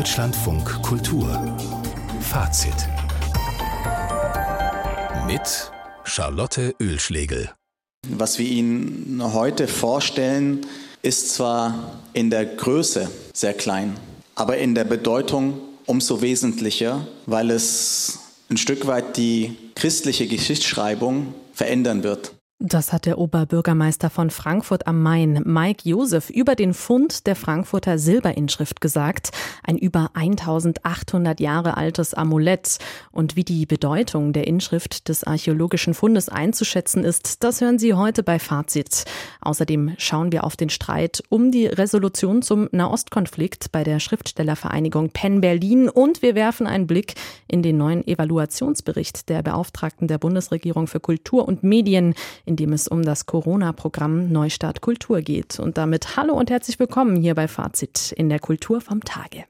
Deutschlandfunk Kultur Fazit mit Charlotte Oehlschlegel. Was wir Ihnen heute vorstellen, ist zwar in der Größe sehr klein, aber in der Bedeutung umso wesentlicher, weil es ein Stück weit die christliche Geschichtsschreibung verändern wird. Das hat der Oberbürgermeister von Frankfurt am Main, Mike Josef, über den Fund der Frankfurter Silberinschrift gesagt. Ein über 1800 Jahre altes Amulett. Und wie die Bedeutung der Inschrift des archäologischen Fundes einzuschätzen ist, das hören Sie heute bei Fazit. Außerdem schauen wir auf den Streit um die Resolution zum Nahostkonflikt bei der Schriftstellervereinigung Penn Berlin und wir werfen einen Blick in den neuen Evaluationsbericht der Beauftragten der Bundesregierung für Kultur und Medien, in dem es um das Corona-Programm Neustart Kultur geht. Und damit hallo und herzlich willkommen hier bei Fazit in der Kultur vom Tage.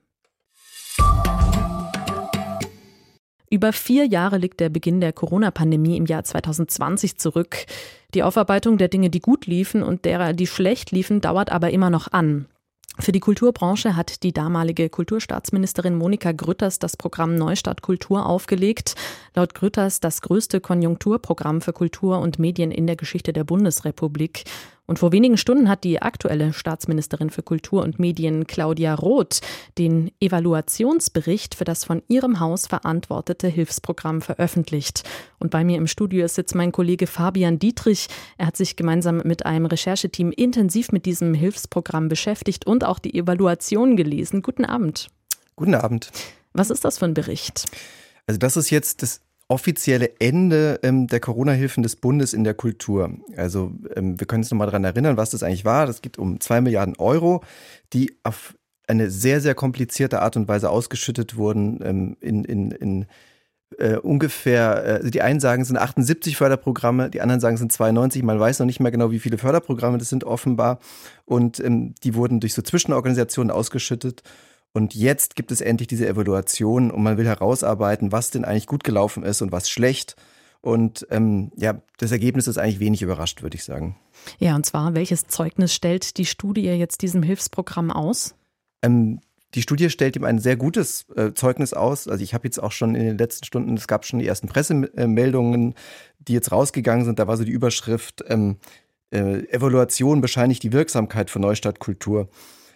Über 4 Jahre liegt der Beginn der Corona-Pandemie im Jahr 2020 zurück. Die Aufarbeitung der Dinge, die gut liefen und derer, die schlecht liefen, dauert aber immer noch an. Für die Kulturbranche hat die damalige Kulturstaatsministerin Monika Grütters das Programm Neustart Kultur aufgelegt. Laut Grütters das größte Konjunkturprogramm für Kultur und Medien in der Geschichte der Bundesrepublik. Und vor wenigen Stunden hat die aktuelle Staatsministerin für Kultur und Medien, Claudia Roth, den Evaluationsbericht für das von ihrem Haus verantwortete Hilfsprogramm veröffentlicht. Und bei mir im Studio ist jetzt mein Kollege Fabian Dietrich. Er hat sich gemeinsam mit einem Rechercheteam intensiv mit diesem Hilfsprogramm beschäftigt und auch die Evaluation gelesen. Guten Abend. Guten Abend. Was ist das für ein Bericht? Also das ist jetzt das offizielle Ende der Corona-Hilfen des Bundes in der Kultur. Also wir können uns nochmal daran erinnern, was das eigentlich war. Das geht um 2 Milliarden Euro, die auf eine sehr, sehr komplizierte Art und Weise ausgeschüttet wurden in ungefähr, die einen sagen, es sind 78 Förderprogramme, die anderen sagen, es sind 92. Man weiß noch nicht mehr genau, wie viele Förderprogramme das sind offenbar. Und die wurden durch so Zwischenorganisationen ausgeschüttet. Und jetzt gibt es endlich diese Evaluation und man will herausarbeiten, was denn eigentlich gut gelaufen ist und was schlecht. Und das Ergebnis ist eigentlich wenig überrascht, würde ich sagen. Ja, und zwar, welches Zeugnis stellt die Studie jetzt diesem Hilfsprogramm aus? Die Studie stellt ihm ein sehr gutes Zeugnis aus. Also ich habe jetzt auch schon in den letzten Stunden, es gab schon die ersten Pressemeldungen, die jetzt rausgegangen sind. Da war so die Überschrift, Evaluation bescheinigt die Wirksamkeit von Neustart Kultur.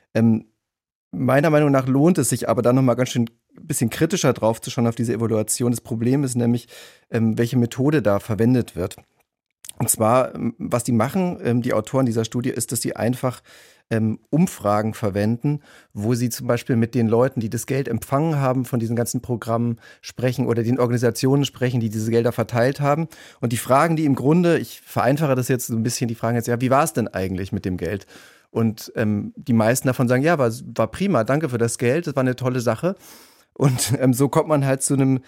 Meiner Meinung nach lohnt es sich aber dann nochmal ganz schön ein bisschen kritischer drauf zu schauen auf diese Evaluation. Das Problem ist nämlich, welche Methode da verwendet wird. Und zwar, was die machen, die Autoren dieser Studie, ist, dass sie einfach Umfragen verwenden, wo sie zum Beispiel mit den Leuten, die das Geld empfangen haben, von diesen ganzen Programmen sprechen oder den Organisationen sprechen, die diese Gelder verteilt haben. Und die fragen die im Grunde, ich vereinfache das jetzt so ein bisschen, die fragen jetzt, ja, wie war es denn eigentlich mit dem Geld? Und die meisten davon sagen, ja, war prima, danke für das Geld, das war eine tolle Sache. Und so kommt man halt zu einem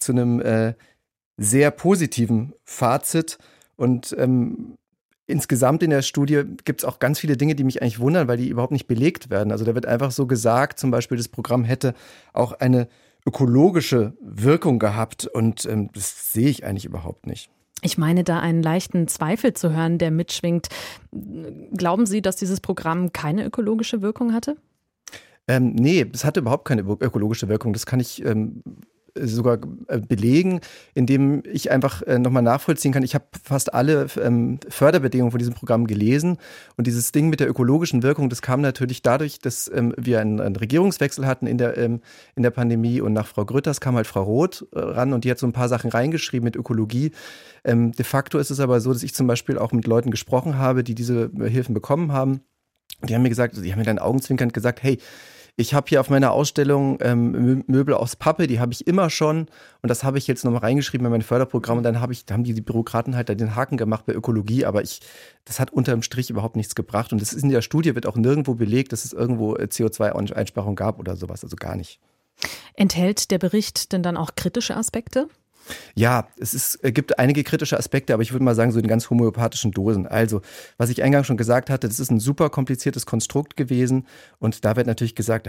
sehr positiven Fazit. Und insgesamt in der Studie gibt es auch ganz viele Dinge, die mich eigentlich wundern, weil die überhaupt nicht belegt werden. Also da wird einfach so gesagt, zum Beispiel das Programm hätte auch eine ökologische Wirkung gehabt. Und das sehe ich eigentlich überhaupt nicht. Ich meine, da einen leichten Zweifel zu hören, der mitschwingt. Glauben Sie, dass dieses Programm keine ökologische Wirkung hatte? Nee, es hatte überhaupt keine ökologische Wirkung. Das kann ich sogar belegen, indem ich einfach nochmal nachvollziehen kann. Ich habe fast alle Förderbedingungen von diesem Programm gelesen und dieses Ding mit der ökologischen Wirkung, das kam natürlich dadurch, dass wir einen Regierungswechsel hatten in der Pandemie und nach Frau Grütters kam halt Frau Roth ran und die hat so ein paar Sachen reingeschrieben mit Ökologie. De facto ist es aber so, dass ich zum Beispiel auch mit Leuten gesprochen habe, die diese Hilfen bekommen haben. Die haben mir dann augenzwinkernd gesagt, hey, ich habe hier auf meiner Ausstellung Möbel aus Pappe, die habe ich immer schon und das habe ich jetzt nochmal reingeschrieben in mein Förderprogramm und dann haben die Bürokraten halt da den Haken gemacht bei Ökologie, aber das hat unterm Strich überhaupt nichts gebracht und das ist in der Studie, wird auch nirgendwo belegt, dass es irgendwo CO2-Einsparung gab oder sowas, also gar nicht. Enthält der Bericht denn dann auch kritische Aspekte? Ja, es gibt einige kritische Aspekte, aber ich würde mal sagen, so in ganz homöopathischen Dosen. Also, was ich eingangs schon gesagt hatte, das ist ein super kompliziertes Konstrukt gewesen und da wird natürlich gesagt,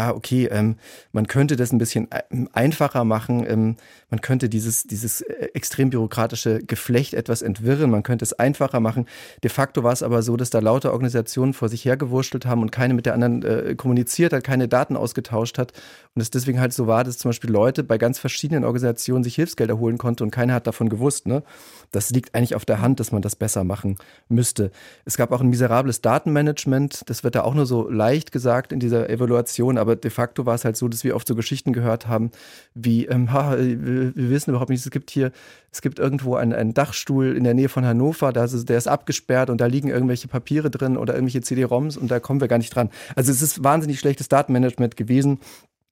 man könnte das ein bisschen einfacher machen, man könnte dieses extrem bürokratische Geflecht etwas entwirren, man könnte es einfacher machen. De facto war es aber so, dass da lauter Organisationen vor sich hergewurschtelt haben und keine mit der anderen kommuniziert hat, keine Daten ausgetauscht hat und es deswegen halt so war, dass zum Beispiel Leute bei ganz verschiedenen Organisationen sich Hilfsgelder holen konnte und keiner hat davon gewusst. Ne? Das liegt eigentlich auf der Hand, dass man das besser machen müsste. Es gab auch ein miserables Datenmanagement, das wird da auch nur so leicht gesagt in dieser Evaluation, aber de facto war es halt so, dass wir oft so Geschichten gehört haben, wie, wir wissen überhaupt nicht, es gibt irgendwo einen Dachstuhl in der Nähe von Hannover, der ist abgesperrt und da liegen irgendwelche Papiere drin oder irgendwelche CD-ROMs und da kommen wir gar nicht dran. Also es ist wahnsinnig schlechtes Datenmanagement gewesen.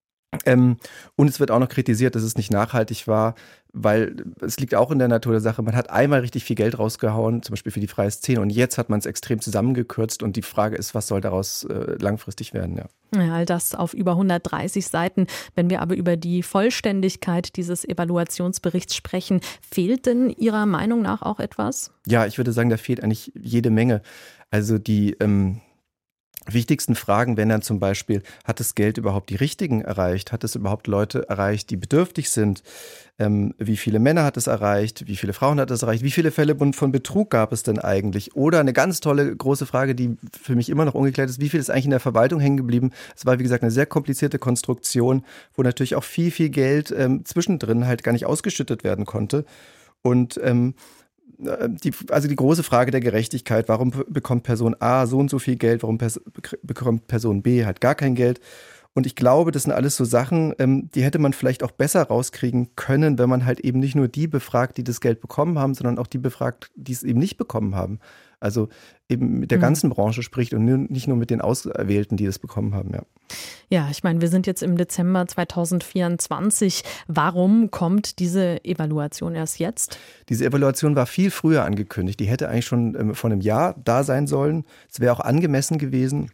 Und es wird auch noch kritisiert, dass es nicht nachhaltig war, weil es liegt auch in der Natur der Sache, man hat einmal richtig viel Geld rausgehauen, zum Beispiel für die freie Szene und jetzt hat man es extrem zusammengekürzt und die Frage ist, was soll daraus langfristig werden, ja. Ja, all das auf über 130 Seiten. Wenn wir aber über die Vollständigkeit dieses Evaluationsberichts sprechen, fehlt denn Ihrer Meinung nach auch etwas? Ja, ich würde sagen, da fehlt eigentlich jede Menge. Also die wichtigsten Fragen wären dann zum Beispiel, hat das Geld überhaupt die Richtigen erreicht? Hat es überhaupt Leute erreicht, die bedürftig sind? Wie viele Männer hat es erreicht? Wie viele Frauen hat es erreicht? Wie viele Fälle von Betrug gab es denn eigentlich? Oder eine ganz tolle große Frage, die für mich immer noch ungeklärt ist, wie viel ist eigentlich in der Verwaltung hängen geblieben? Es war, wie gesagt, eine sehr komplizierte Konstruktion, wo natürlich auch viel, viel Geld zwischendrin halt gar nicht ausgeschüttet werden konnte. Und die große Frage der Gerechtigkeit, warum bekommt Person A so und so viel Geld, warum bekommt Person B halt gar kein Geld? Und ich glaube, das sind alles so Sachen, die hätte man vielleicht auch besser rauskriegen können, wenn man halt eben nicht nur die befragt, die das Geld bekommen haben, sondern auch die befragt, die es eben nicht bekommen haben. Also eben mit der ganzen Branche spricht und nicht nur mit den Auserwählten, die das bekommen haben, ja. Ja, ich meine, wir sind jetzt im Dezember 2024. Warum kommt diese Evaluation erst jetzt? Diese Evaluation war viel früher angekündigt. Die hätte eigentlich schon vor einem Jahr da sein sollen. Es wäre auch angemessen gewesen.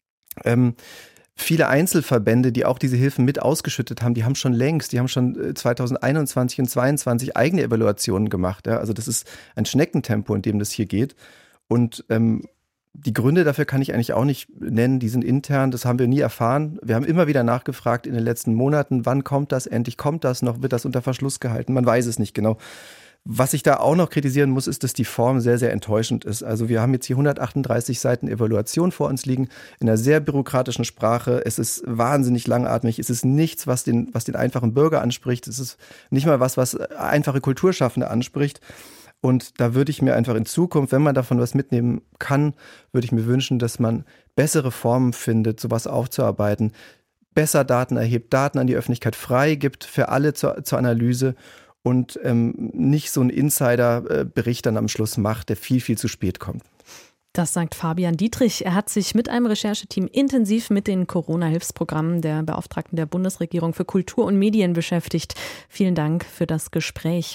Viele Einzelverbände, die auch diese Hilfen mit ausgeschüttet haben, die haben schon 2021 und 2022 eigene Evaluationen gemacht. Ja? Also das ist ein Schneckentempo, in dem das hier geht. Und die Gründe dafür kann ich eigentlich auch nicht nennen, die sind intern, das haben wir nie erfahren. Wir haben immer wieder nachgefragt in den letzten Monaten, wann kommt das, endlich kommt das noch, wird das unter Verschluss gehalten, man weiß es nicht genau. Was ich da auch noch kritisieren muss, ist, dass die Form sehr, sehr enttäuschend ist. Also wir haben jetzt hier 138 Seiten Evaluation vor uns liegen, in einer sehr bürokratischen Sprache. Es ist wahnsinnig langatmig. Es ist nichts, was den einfachen Bürger anspricht. Es ist nicht mal was einfache Kulturschaffende anspricht. Und da würde ich mir einfach in Zukunft, wenn man davon was mitnehmen kann, würde ich mir wünschen, dass man bessere Formen findet, sowas aufzuarbeiten, besser Daten erhebt, Daten an die Öffentlichkeit freigibt für alle zur Analyse und nicht so einen Insider-Bericht dann am Schluss macht, der viel, viel zu spät kommt. Das sagt Fabian Dietrich. Er hat sich mit einem Rechercheteam intensiv mit den Corona-Hilfsprogrammen der Beauftragten der Bundesregierung für Kultur und Medien beschäftigt. Vielen Dank für das Gespräch.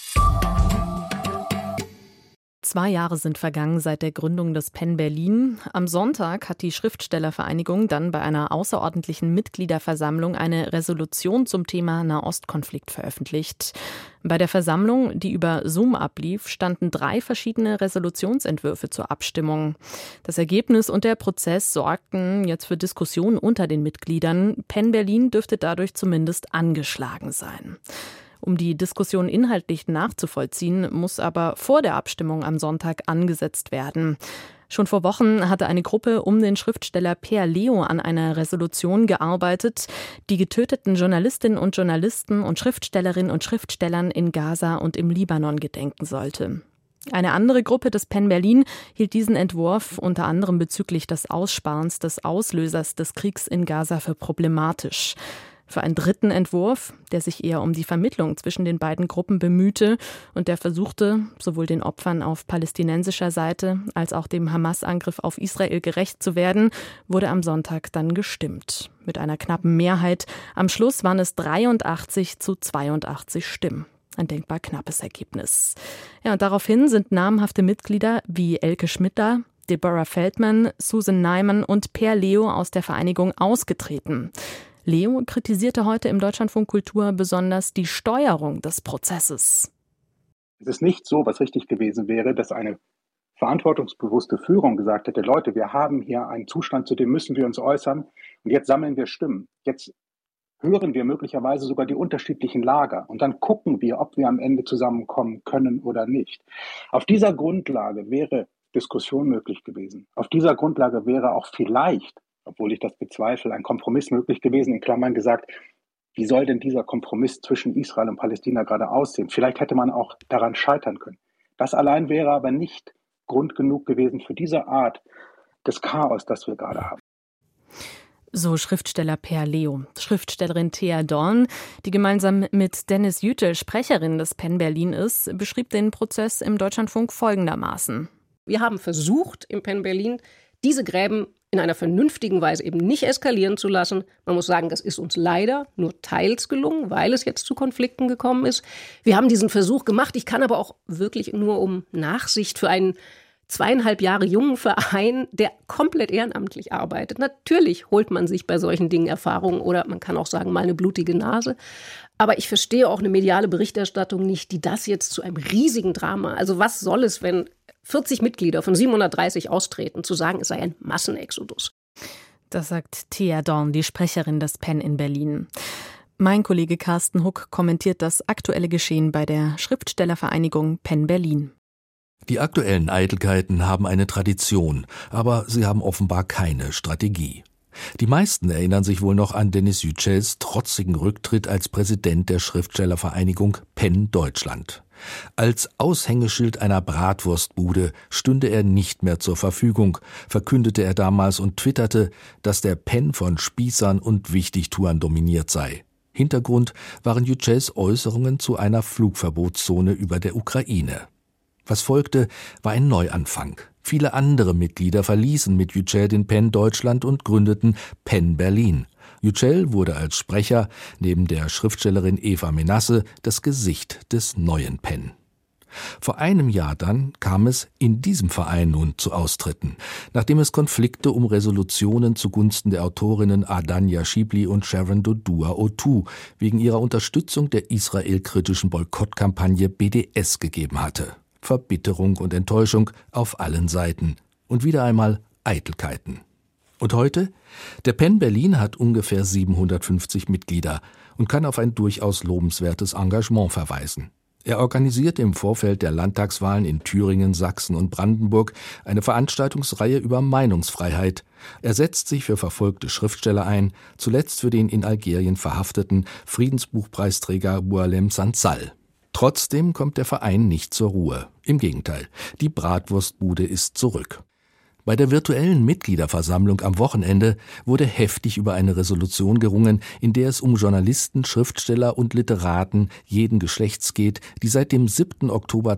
2 Jahre sind vergangen seit der Gründung des PEN Berlin. Am Sonntag hat die Schriftstellervereinigung dann bei einer außerordentlichen Mitgliederversammlung eine Resolution zum Thema Nahostkonflikt veröffentlicht. Bei der Versammlung, die über Zoom ablief, standen 3 verschiedene Resolutionsentwürfe zur Abstimmung. Das Ergebnis und der Prozess sorgten jetzt für Diskussionen unter den Mitgliedern. PEN Berlin dürfte dadurch zumindest angeschlagen sein. Um die Diskussion inhaltlich nachzuvollziehen, muss aber vor der Abstimmung am Sonntag angesetzt werden. Schon vor Wochen hatte eine Gruppe um den Schriftsteller Per Leo an einer Resolution gearbeitet, die getöteten Journalistinnen und Journalisten und Schriftstellerinnen und Schriftstellern in Gaza und im Libanon gedenken sollte. Eine andere Gruppe des PEN Berlin hielt diesen Entwurf unter anderem bezüglich des Aussparens des Auslösers des Kriegs in Gaza für problematisch. Für einen dritten Entwurf, der sich eher um die Vermittlung zwischen den beiden Gruppen bemühte und der versuchte, sowohl den Opfern auf palästinensischer Seite als auch dem Hamas-Angriff auf Israel gerecht zu werden, wurde am Sonntag dann gestimmt. Mit einer knappen Mehrheit. Am Schluss waren es 83-82 Stimmen. Ein denkbar knappes Ergebnis. Ja, und daraufhin sind namhafte Mitglieder wie Elke Schmitter, Deborah Feldman, Susan Nyman und Per Leo aus der Vereinigung ausgetreten. Leo kritisierte heute im Deutschlandfunk Kultur besonders die Steuerung des Prozesses. Es ist nicht so, was richtig gewesen wäre, dass eine verantwortungsbewusste Führung gesagt hätte, Leute, wir haben hier einen Zustand, zu dem müssen wir uns äußern und jetzt sammeln wir Stimmen. Jetzt hören wir möglicherweise sogar die unterschiedlichen Lager und dann gucken wir, ob wir am Ende zusammenkommen können oder nicht. Auf dieser Grundlage wäre Diskussion möglich gewesen. Auf dieser Grundlage wäre auch vielleicht, obwohl ich das bezweifle, ein Kompromiss möglich gewesen, in Klammern gesagt, wie soll denn dieser Kompromiss zwischen Israel und Palästina gerade aussehen? Vielleicht hätte man auch daran scheitern können. Das allein wäre aber nicht Grund genug gewesen für diese Art des Chaos, das wir gerade haben. So Schriftsteller Per Leo. Schriftstellerin Thea Dorn, die gemeinsam mit Dennis Yücel Sprecherin des PEN Berlin ist, beschrieb den Prozess im Deutschlandfunk folgendermaßen. Wir haben versucht, im PEN Berlin diese Gräben in einer vernünftigen Weise eben nicht eskalieren zu lassen. Man muss sagen, das ist uns leider nur teils gelungen, weil es jetzt zu Konflikten gekommen ist. Wir haben diesen Versuch gemacht. Ich kann aber auch wirklich nur um Nachsicht für einen 2,5 Jahre jungen Verein, der komplett ehrenamtlich arbeitet. Natürlich holt man sich bei solchen Dingen Erfahrungen oder man kann auch sagen, mal eine blutige Nase. Aber ich verstehe auch eine mediale Berichterstattung nicht, die das jetzt zu einem riesigen Drama, also was soll es, wenn 40 Mitglieder von 730 austreten, zu sagen, es sei ein Massenexodus. Das sagt Thea Dorn, die Sprecherin des PEN in Berlin. Mein Kollege Carsten Huck kommentiert das aktuelle Geschehen bei der Schriftstellervereinigung PEN Berlin. Die aktuellen Eitelkeiten haben eine Tradition, aber sie haben offenbar keine Strategie. Die meisten erinnern sich wohl noch an Dennis Yücels trotzigen Rücktritt als Präsident der Schriftstellervereinigung PEN Deutschland. Als Aushängeschild einer Bratwurstbude stünde er nicht mehr zur Verfügung, verkündete er damals und twitterte, dass der PEN von Spießern und Wichtigtuern dominiert sei. Hintergrund waren Yücels Äußerungen zu einer Flugverbotszone über der Ukraine. Was folgte, war ein Neuanfang. Viele andere Mitglieder verließen mit Yücel den PEN Deutschland und gründeten PEN Berlin. Yücel wurde als Sprecher neben der Schriftstellerin Eva Menasse das Gesicht des neuen PEN. Vor einem Jahr dann kam es in diesem Verein nun zu Austritten, nachdem es Konflikte um Resolutionen zugunsten der Autorinnen Adanya Shibli und Sharon Dodua Otu wegen ihrer Unterstützung der israelkritischen Boykottkampagne BDS gegeben hatte. Verbitterung und Enttäuschung auf allen Seiten und wieder einmal Eitelkeiten. Und heute? Der PEN Berlin hat ungefähr 750 Mitglieder und kann auf ein durchaus lobenswertes Engagement verweisen. Er organisiert im Vorfeld der Landtagswahlen in Thüringen, Sachsen und Brandenburg eine Veranstaltungsreihe über Meinungsfreiheit. Er setzt sich für verfolgte Schriftsteller ein, zuletzt für den in Algerien verhafteten Friedensbuchpreisträger Boualem Sansal. Trotzdem kommt der Verein nicht zur Ruhe. Im Gegenteil, die Bratwurstbude ist zurück. Bei der virtuellen Mitgliederversammlung am Wochenende wurde heftig über eine Resolution gerungen, in der es um Journalisten, Schriftsteller und Literaten jeden Geschlechts geht, die seit dem 7. Oktober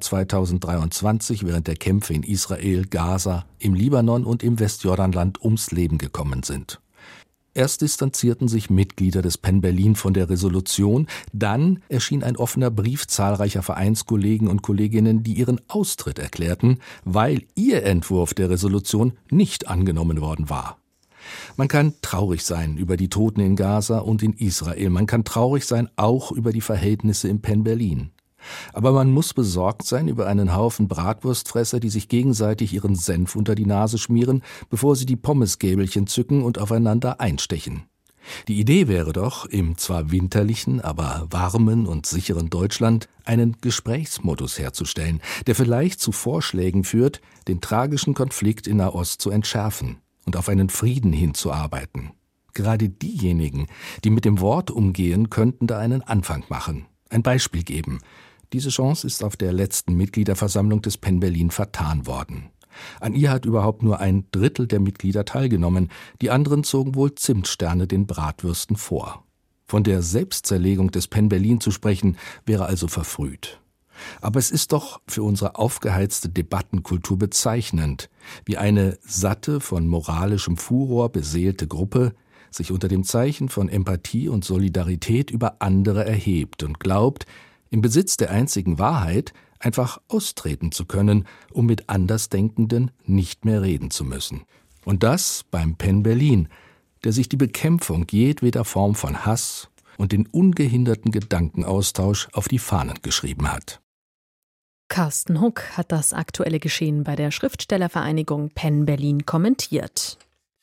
2023 während der Kämpfe in Israel, Gaza, im Libanon und im Westjordanland ums Leben gekommen sind. Erst distanzierten sich Mitglieder des PEN Berlin von der Resolution, dann erschien ein offener Brief zahlreicher Vereinskollegen und Kolleginnen, die ihren Austritt erklärten, weil ihr Entwurf der Resolution nicht angenommen worden war. Man kann traurig sein über die Toten in Gaza und in Israel, man kann traurig sein auch über die Verhältnisse im PEN Berlin. Aber man muss besorgt sein über einen Haufen Bratwurstfresser, die sich gegenseitig ihren Senf unter die Nase schmieren, bevor sie die Pommesgäbelchen zücken und aufeinander einstechen. Die Idee wäre doch, im zwar winterlichen, aber warmen und sicheren Deutschland einen Gesprächsmodus herzustellen, der vielleicht zu Vorschlägen führt, den tragischen Konflikt in Nahost zu entschärfen und auf einen Frieden hinzuarbeiten. Gerade diejenigen, die mit dem Wort umgehen, könnten da einen Anfang machen, ein Beispiel geben. Diese Chance ist auf der letzten Mitgliederversammlung des PEN Berlin vertan worden. An ihr hat überhaupt nur 1/3 der Mitglieder teilgenommen. Die anderen zogen wohl Zimtsterne den Bratwürsten vor. Von der Selbstzerlegung des PEN Berlin zu sprechen, wäre also verfrüht. Aber es ist doch für unsere aufgeheizte Debattenkultur bezeichnend, wie eine satte, von moralischem Furor beseelte Gruppe sich unter dem Zeichen von Empathie und Solidarität über andere erhebt und glaubt, im Besitz der einzigen Wahrheit einfach austreten zu können, um mit Andersdenkenden nicht mehr reden zu müssen. Und das beim PEN Berlin, der sich die Bekämpfung jedweder Form von Hass und den ungehinderten Gedankenaustausch auf die Fahnen geschrieben hat. Carsten Huck hat das aktuelle Geschehen bei der Schriftstellervereinigung Penn Berlin kommentiert.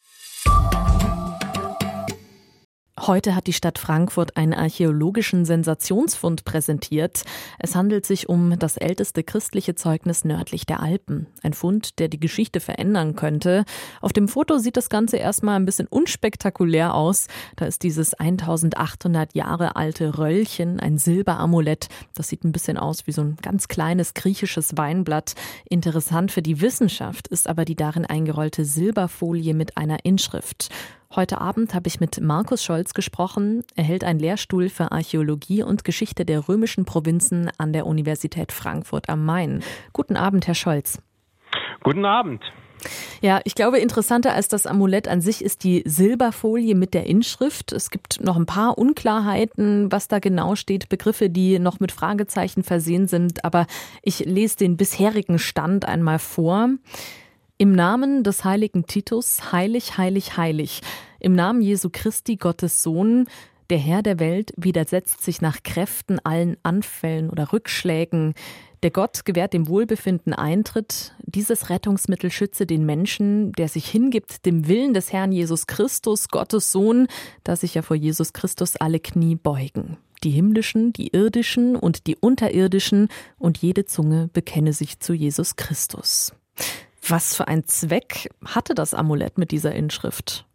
Heute hat die Stadt Frankfurt einen archäologischen Sensationsfund präsentiert. Es handelt sich um das älteste christliche Zeugnis nördlich der Alpen. Ein Fund, der die Geschichte verändern könnte. Auf dem Foto sieht das Ganze erstmal ein bisschen unspektakulär aus. Da ist dieses 1800 Jahre alte Röllchen, ein Silberamulett. Das sieht ein bisschen aus wie so ein ganz kleines griechisches Weinblatt. Interessant für die Wissenschaft ist aber die darin eingerollte Silberfolie mit einer Inschrift. Heute Abend habe ich mit Markus Scholz gesprochen. Er hält einen Lehrstuhl für Archäologie und Geschichte der römischen Provinzen an der Universität Frankfurt am Main. Guten Abend, Herr Scholz. Guten Abend. Ja, ich glaube, interessanter als das Amulett an sich ist die Silberfolie mit der Inschrift. Es gibt noch ein paar Unklarheiten, was da genau steht, Begriffe, die noch mit Fragezeichen versehen sind. Aber ich lese den bisherigen Stand einmal vor. Im Namen des heiligen Titus, heilig, heilig, heilig. Im Namen Jesu Christi, Gottes Sohn, der Herr der Welt, widersetzt sich nach Kräften allen Anfällen oder Rückschlägen. Der Gott gewährt dem Wohlbefinden Eintritt. Dieses Rettungsmittel schütze den Menschen, der sich hingibt dem Willen des Herrn Jesus Christus, Gottes Sohn, da sich ja vor Jesus Christus alle Knie beugen. Die himmlischen, die irdischen und die unterirdischen, und jede Zunge bekenne sich zu Jesus Christus. Was für einen Zweck hatte das Amulett mit dieser Inschrift?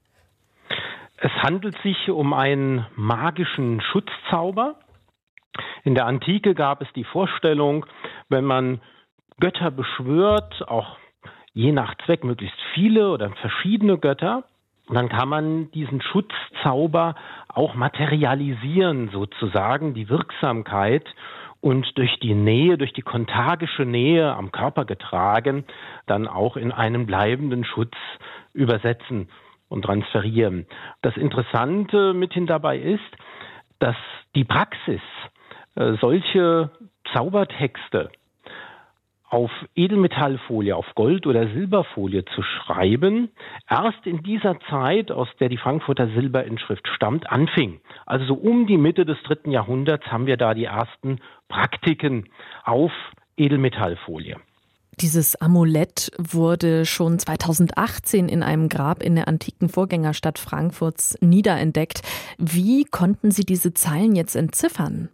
Es handelt sich um einen magischen Schutzzauber. In der Antike gab es die Vorstellung, wenn man Götter beschwört, auch je nach Zweck möglichst viele oder verschiedene Götter, dann kann man diesen Schutzzauber auch materialisieren, sozusagen, die Wirksamkeit, und durch die Nähe, durch die kontagische Nähe am Körper getragen, dann auch in einen bleibenden Schutz übersetzen und transferieren. Das Interessante mithin dabei ist, dass die Praxis, solche Zaubertexte auf Edelmetallfolie, auf Gold- oder Silberfolie zu schreiben, erst in dieser Zeit, aus der die Frankfurter Silberinschrift stammt, anfing. Also so um die Mitte des 3. Jahrhunderts haben wir da die ersten Praktiken auf Edelmetallfolie. Dieses Amulett wurde schon 2018 in einem Grab in der antiken Vorgängerstadt Frankfurts niederentdeckt. Wie konnten Sie diese Zeilen jetzt entziffern?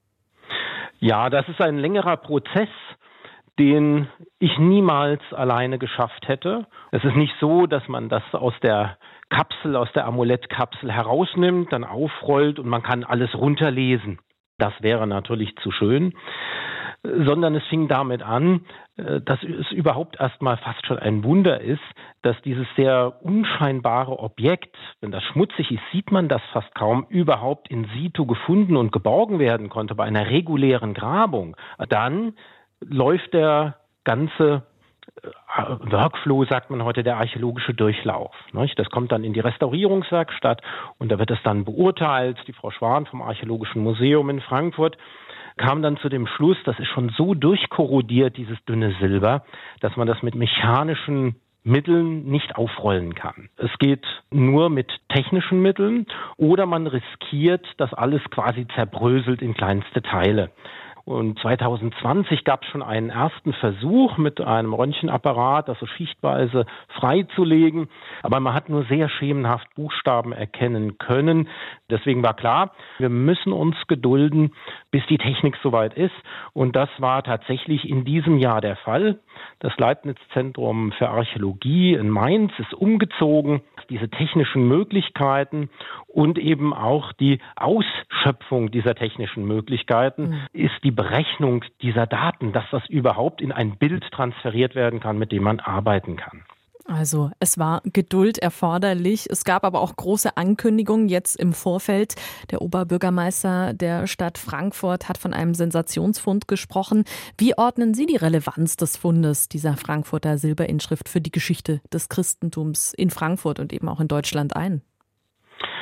Ja, das ist ein längerer Prozess, den ich niemals alleine geschafft hätte. Es ist nicht so, dass man das aus der Kapsel, aus der Amulettkapsel herausnimmt, dann aufrollt und man kann alles runterlesen. Das wäre natürlich zu schön. Sondern es fing damit an, dass es überhaupt erstmal fast schon ein Wunder ist, dass dieses sehr unscheinbare Objekt, wenn das schmutzig ist, sieht man das fast kaum, überhaupt in situ gefunden und geborgen werden konnte bei einer regulären Grabung. Dann läuft der ganze Workflow, sagt man heute, der archäologische Durchlauf. Das kommt dann in die Restaurierungswerkstatt und da wird es dann beurteilt. Die Frau Schwan vom Archäologischen Museum in Frankfurt kam dann zu dem Schluss, das ist schon so durchkorrodiert, dieses dünne Silber, dass man das mit mechanischen Mitteln nicht aufrollen kann. Es geht nur mit technischen Mitteln oder man riskiert, dass alles quasi zerbröselt in kleinste Teile. Und 2020 gab es schon einen ersten Versuch mit einem Röntgenapparat, das so schichtweise freizulegen. Aber man hat nur sehr schemenhaft Buchstaben erkennen können. Deswegen war klar, wir müssen uns gedulden, bis die Technik soweit ist. Und das war tatsächlich in diesem Jahr der Fall. Das Leibniz-Zentrum für Archäologie in Mainz ist umgezogen. Diese technischen Möglichkeiten und eben auch die Ausschöpfung dieser technischen Möglichkeiten ist die Berechnung dieser Daten, dass das überhaupt in ein Bild transferiert werden kann, mit dem man arbeiten kann. Also es war Geduld erforderlich. Es gab aber auch große Ankündigungen jetzt im Vorfeld. Der Oberbürgermeister der Stadt Frankfurt hat von einem Sensationsfund gesprochen. Wie ordnen Sie die Relevanz des Fundes dieser Frankfurter Silberinschrift für die Geschichte des Christentums in Frankfurt und eben auch in Deutschland ein?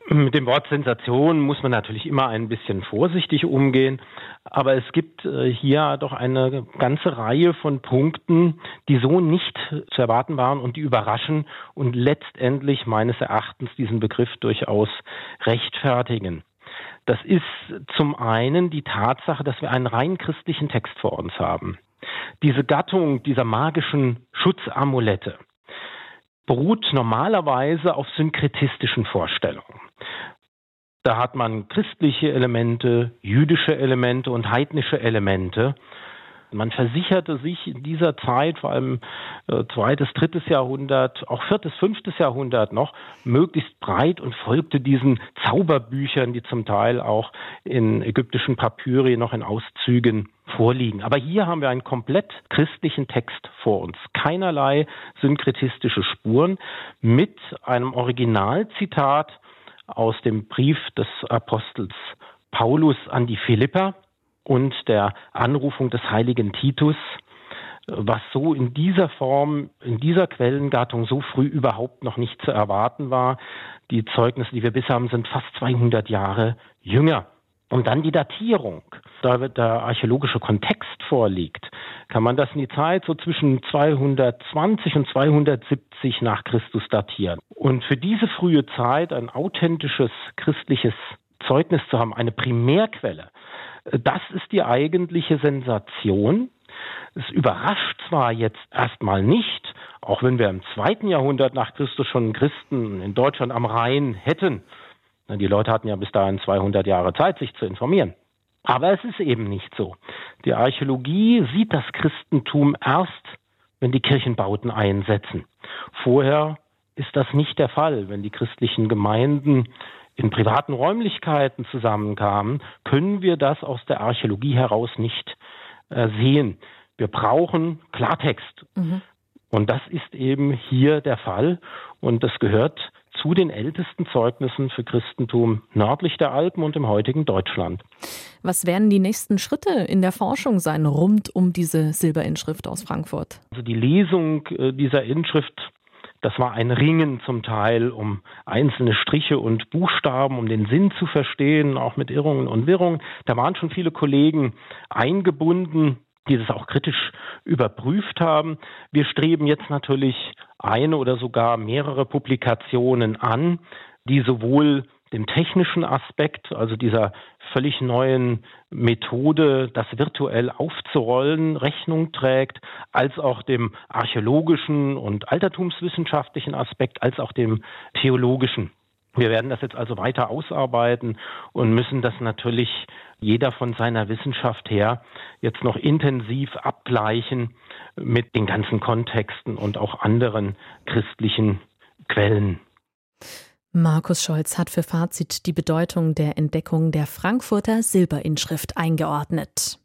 Mit dem Wort Sensation muss man natürlich immer ein bisschen vorsichtig umgehen, aber es gibt hier doch eine ganze Reihe von Punkten, die so nicht zu erwarten waren und die überraschen und letztendlich meines Erachtens diesen Begriff durchaus rechtfertigen. Das ist zum einen die Tatsache, dass wir einen rein christlichen Text vor uns haben. Diese Gattung dieser magischen Schutzamulette beruht normalerweise auf synkretistischen Vorstellungen. Da hat man christliche Elemente, jüdische Elemente und heidnische Elemente. Man versicherte sich in dieser Zeit, vor allem 2., 3. Jahrhundert, auch 4., 5. Jahrhundert noch, möglichst breit und folgte diesen Zauberbüchern, die zum Teil auch in ägyptischen Papyri noch in Auszügen vorliegen. Aber hier haben wir einen komplett christlichen Text vor uns. Keinerlei synkretistische Spuren mit einem Originalzitat aus dem Brief des Apostels Paulus an die Philipper und der Anrufung des heiligen Titus, was so in dieser Form, in dieser Quellengattung so früh überhaupt noch nicht zu erwarten war. Die Zeugnisse, die wir bisher haben, sind fast 200 Jahre jünger. Und dann die Datierung. Da der archäologische Kontext vorliegt, kann man das in die Zeit so zwischen 220 und 270 nach Christus datieren. Und für diese frühe Zeit ein authentisches christliches Zeugnis zu haben, eine Primärquelle, das ist die eigentliche Sensation. Es überrascht zwar jetzt erstmal nicht, auch wenn wir im 2. Jahrhundert nach Christus schon Christen in Deutschland am Rhein hätten. Die Leute hatten ja bis dahin 200 Jahre Zeit, sich zu informieren. Aber es ist eben nicht so. Die Archäologie sieht das Christentum erst, wenn die Kirchenbauten einsetzen. Vorher ist das nicht der Fall. Wenn die christlichen Gemeinden in privaten Räumlichkeiten zusammenkamen, können wir das aus der Archäologie heraus nicht sehen. Wir brauchen Klartext. Und das ist eben hier der Fall. Und das gehört zu den ältesten Zeugnissen für Christentum nördlich der Alpen und im heutigen Deutschland. Was werden die nächsten Schritte in der Forschung sein, rund um diese Silberinschrift aus Frankfurt? Also die Lesung dieser Inschrift, das war ein Ringen zum Teil um einzelne Striche und Buchstaben, um den Sinn zu verstehen, auch mit Irrungen und Wirrungen. Da waren schon viele Kollegen eingebunden, die das auch kritisch überprüft haben. Wir streben jetzt natürlich eine oder sogar mehrere Publikationen an, die sowohl dem technischen Aspekt, also dieser völlig neuen Methode, das virtuell aufzurollen, Rechnung trägt, als auch dem archäologischen und altertumswissenschaftlichen Aspekt, als auch dem theologischen. Wir werden das jetzt also weiter ausarbeiten und müssen das natürlich jeder von seiner Wissenschaft her jetzt noch intensiv abgleichen mit den ganzen Kontexten und auch anderen christlichen Quellen. Markus Scholz hat für Fazit die Bedeutung der Entdeckung der Frankfurter Silberinschrift eingeordnet.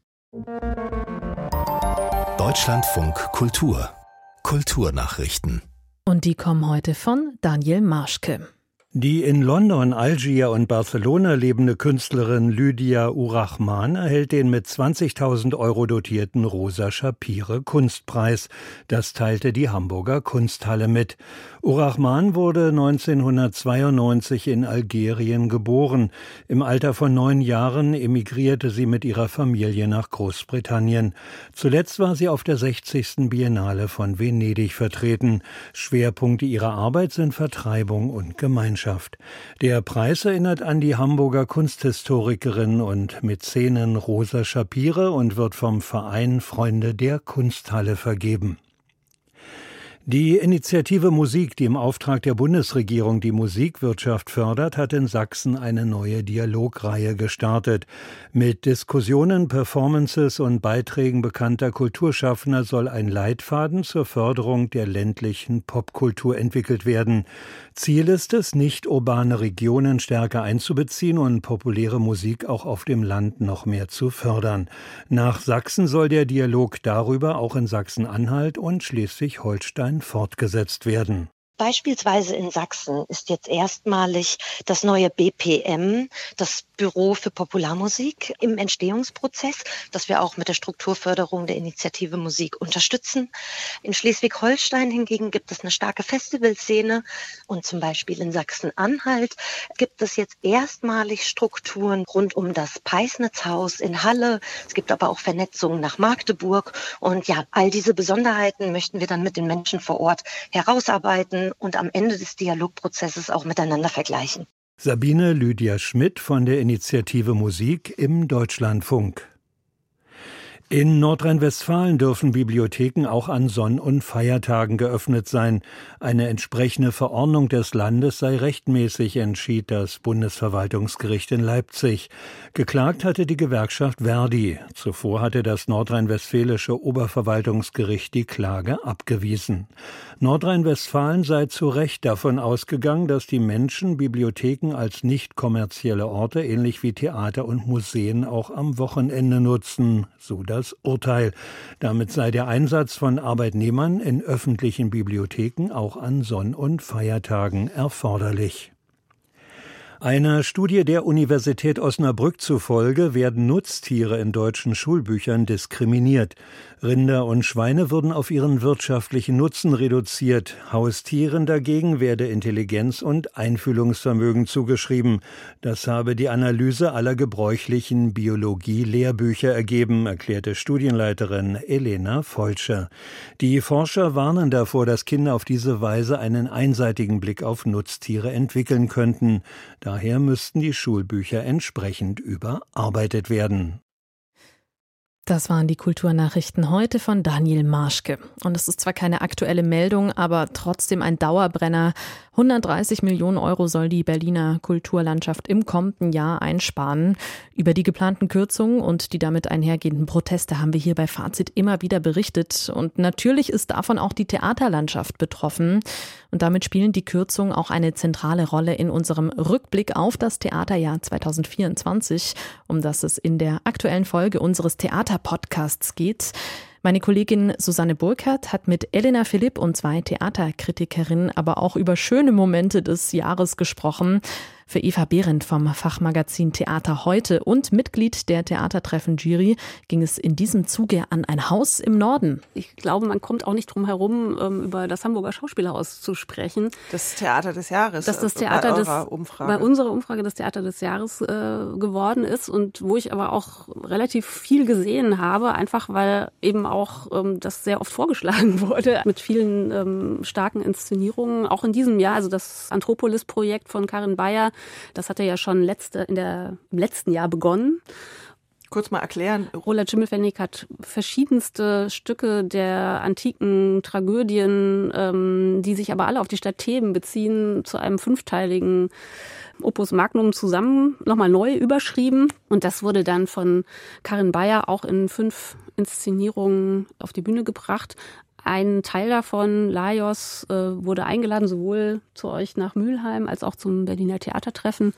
Deutschlandfunk Kultur. Kulturnachrichten. Und die kommen heute von Daniel Marschke. Die in London, Algier und Barcelona lebende Künstlerin Lydia Urachman erhält den mit 20.000 € dotierten Rosa Schapire Kunstpreis. Das teilte die Hamburger Kunsthalle mit. Urachman wurde 1992 in Algerien geboren. Im Alter von 9 Jahren emigrierte sie mit ihrer Familie nach Großbritannien. Zuletzt war sie auf der 60. Biennale von Venedig vertreten. Schwerpunkte ihrer Arbeit sind Vertreibung und Gemeinschaft. Der Preis erinnert an die Hamburger Kunsthistorikerin und Mäzenin Rosa Schapire und wird vom Verein Freunde der Kunsthalle vergeben. Die Initiative Musik, die im Auftrag der Bundesregierung die Musikwirtschaft fördert, hat in Sachsen eine neue Dialogreihe gestartet. Mit Diskussionen, Performances und Beiträgen bekannter Kulturschaffender soll ein Leitfaden zur Förderung der ländlichen Popkultur entwickelt werden. Ziel ist es, nicht urbane Regionen stärker einzubeziehen und populäre Musik auch auf dem Land noch mehr zu fördern. Nach Sachsen soll der Dialog darüber auch in Sachsen-Anhalt und Schleswig-Holstein fortgesetzt werden. Beispielsweise in Sachsen ist jetzt erstmalig das neue BPM, das Büro für Popularmusik, im Entstehungsprozess, das wir auch mit der Strukturförderung der Initiative Musik unterstützen. In Schleswig-Holstein hingegen gibt es eine starke Festivalszene und zum Beispiel in Sachsen-Anhalt gibt es jetzt erstmalig Strukturen rund um das Peisnitzhaus in Halle. Es gibt aber auch Vernetzungen nach Magdeburg und ja, all diese Besonderheiten möchten wir dann mit den Menschen vor Ort herausarbeiten und am Ende des Dialogprozesses auch miteinander vergleichen. Sabine Lydia Schmidt von der Initiative Musik im Deutschlandfunk. In Nordrhein-Westfalen dürfen Bibliotheken auch an Sonn- und Feiertagen geöffnet sein. Eine entsprechende Verordnung des Landes sei rechtmäßig, entschied das Bundesverwaltungsgericht in Leipzig. Geklagt hatte die Gewerkschaft Verdi. Zuvor hatte das nordrhein-westfälische Oberverwaltungsgericht die Klage abgewiesen. Nordrhein-Westfalen sei zu Recht davon ausgegangen, dass die Menschen Bibliotheken als nicht kommerzielle Orte, ähnlich wie Theater und Museen, auch am Wochenende nutzen, so das Urteil. Damit sei der Einsatz von Arbeitnehmern in öffentlichen Bibliotheken auch an Sonn- und Feiertagen erforderlich. Einer Studie der Universität Osnabrück zufolge werden Nutztiere in deutschen Schulbüchern diskriminiert. Rinder und Schweine würden auf ihren wirtschaftlichen Nutzen reduziert. Haustieren dagegen werde Intelligenz und Einfühlungsvermögen zugeschrieben. Das habe die Analyse aller gebräuchlichen Biologie-Lehrbücher ergeben, erklärte Studienleiterin Elena Volscher. Die Forscher warnen davor, dass Kinder auf diese Weise einen einseitigen Blick auf Nutztiere entwickeln könnten. Daher müssten die Schulbücher entsprechend überarbeitet werden. Das waren die Kulturnachrichten heute von Daniel Marschke. Und es ist zwar keine aktuelle Meldung, aber trotzdem ein Dauerbrenner. 130 Millionen Euro soll die Berliner Kulturlandschaft im kommenden Jahr einsparen. Über die geplanten Kürzungen und die damit einhergehenden Proteste haben wir hier bei Fazit immer wieder berichtet. Und natürlich ist davon auch die Theaterlandschaft betroffen. Und damit spielen die Kürzungen auch eine zentrale Rolle in unserem Rückblick auf das Theaterjahr 2024, um das es in der aktuellen Folge unseres Theaterpodcasts geht. Meine Kollegin Susanne Burkhardt hat mit Elena Philipp und 2 Theaterkritikerinnen aber auch über schöne Momente des Jahres gesprochen. Für Eva Behrendt vom Fachmagazin Theater heute und Mitglied der Theatertreffen-Jury ging es in diesem Zuge an ein Haus im Norden. Ich glaube, man kommt auch nicht drum herum, über das Hamburger Schauspielhaus zu sprechen. Das Theater des Jahres. Dass das Theater bei unserer Umfrage das Theater des Jahres geworden ist und wo ich aber auch relativ viel gesehen habe, einfach weil eben auch das sehr oft vorgeschlagen wurde mit vielen starken Inszenierungen. Auch in diesem Jahr, also das Anthropolis-Projekt von Karin Bayer, das hatte ja schon im letzten Jahr begonnen. Kurz mal erklären. Roland Schimmelfennig hat verschiedenste Stücke der antiken Tragödien, die sich aber alle auf die Stadt Theben beziehen, zu einem 5-teiligen Opus Magnum zusammen nochmal neu überschrieben. Und das wurde dann von Karin Bayer auch in 5 Inszenierungen auf die Bühne gebracht. Ein Teil davon, Laios, wurde eingeladen, sowohl zu euch nach Mülheim als auch zum Berliner Theatertreffen.